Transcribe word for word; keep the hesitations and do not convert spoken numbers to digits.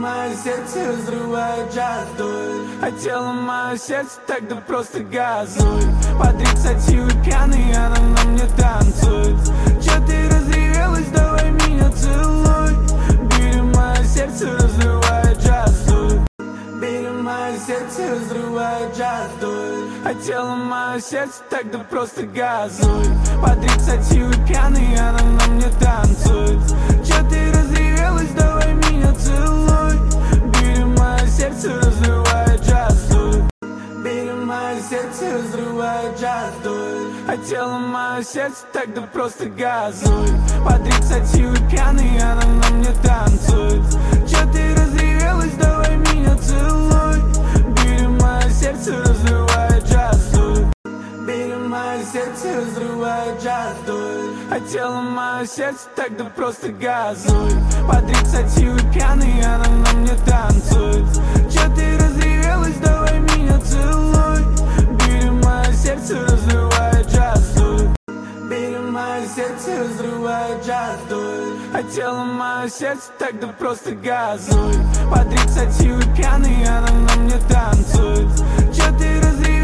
мое сердце разрывает, джаз дует. А тело мое сердце тогда просто газует. По тридцатью пьяный, она на мне танцует. Чё ты разревелась, давай меня целуй. Бери мое сердце разрывает, джаз дует. Бери мое сердце разрывает, джаз дует. А тело мое сердце тогда просто газует. По тридцатью пьяный, она на мне танцует. Чё ты разревелась, давай меня целуй. Бери мое сердце разрывает, джаз дует. Бери мое сердце разрывает, джаз дует. А тело мое сердце тогда просто газует. По тридцатью пьяный, она на мне танцует. Чё ты разревелась, давай меня целуй. Бери мое сердце разрывает, джаз дует. Бери мое сердце разрывает, джаз дует. А тело мое сердце тогда просто газует. По тридцатью пьяный, она на мне танцует. Чё ты разревелась, давай меня целуй. Бери мое сердце разрывает, джаз дует. Бери мое сердце разрывает, джаз дует. А тело мое сердце тогда просто газует. По тридцатью пьяный, она на мне танцует. Чё ты разревелась,